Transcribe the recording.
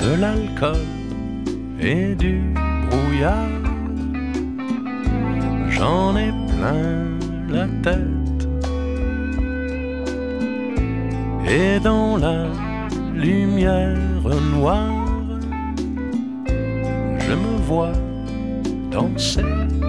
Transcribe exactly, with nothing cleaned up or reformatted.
de l'alcool et du brouillard. J'en ai plein la tête et dans la lumière noire je me vois danser.